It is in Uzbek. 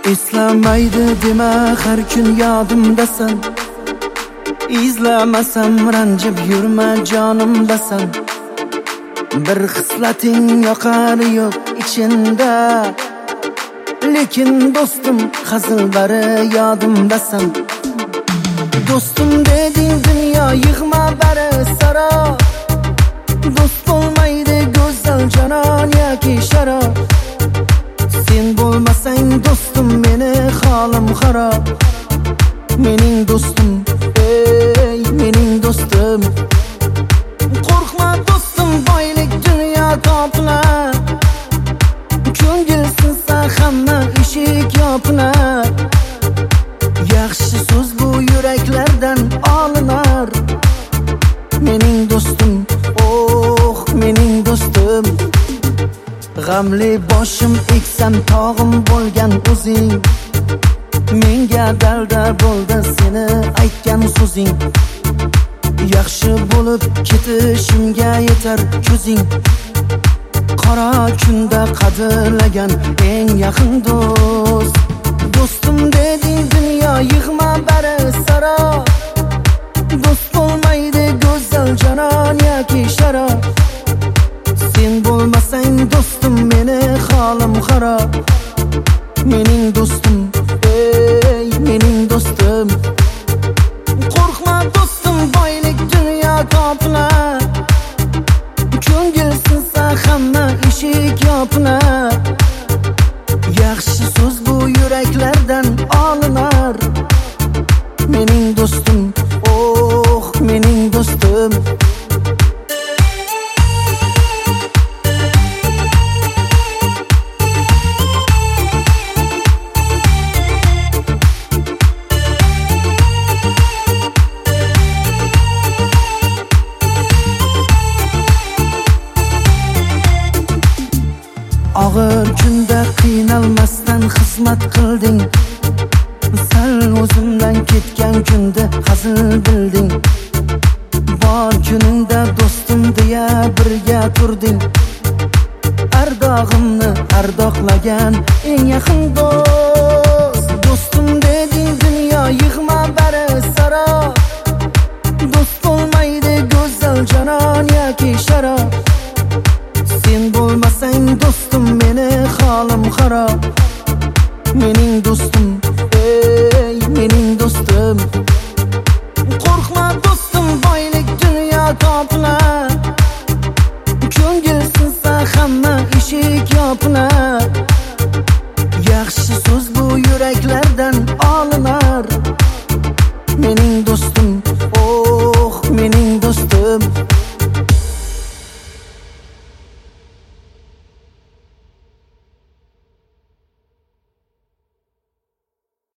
Eslamaydi dema har kun yodimdasan. İzlamasam ranjib yurma jonimdasan. Bir xislating yoqari yo'q içinde. Lekin do'stim hazillari yodimdasan. Do'stim deding dunyo yig'ma bari saro. Do'st bo'lmaydi go'zal janon yoki sharo. Sen bo'lmasang do'stim meni holim xarob. Mening do'stim, ey mening do'stim. Qo'rqma do'stim, boylik dunyo topilar. Ko'ngil sinsa hamma eshik yopilar. Yaxshi so'z bu yuraklardan olinar. Mening do'stim, oh mening do'stim. G'amli boshim eksam tog'im bo'lgan o'zing. Menga dalda bo'ldi seni aytgan so'zing. Yaxshi bo'lib ketishimga yetar ko'zing. Qora kunda qadrlagan eng yaqin do'st. Do'stim deding dunyo yig'ma bari saro. Do'st bo'lmaydi go'zal janon yoki sharo. Sen bo'lmasang do'stim meni holim xarob. Mening do'stim, ey mening do'stim. Qo'rqma do'stim, boylik dunyo topilar. Ko'ngil sinsa hamma eshik yopilar. Yaxshi so'z bu yuraklardan olinar. Mening do'stim, oh mening do'stim. Og'ir kunda qiynalmasdan xizmat qilding. Sal o'zimdan ketgan kunda hazil bilding. Bor kuningda do'stim deya birga turding. Ardog'imni ardoqlagan eng yaqin do'st. Do'stim deding dunyo yig'ma bari saro. Do'st bo'lmaydi go'zal janon yoki sharo. Sen bo'lmasang do'stim meni holim xarob. Mening do'stim, ey mening do'stim.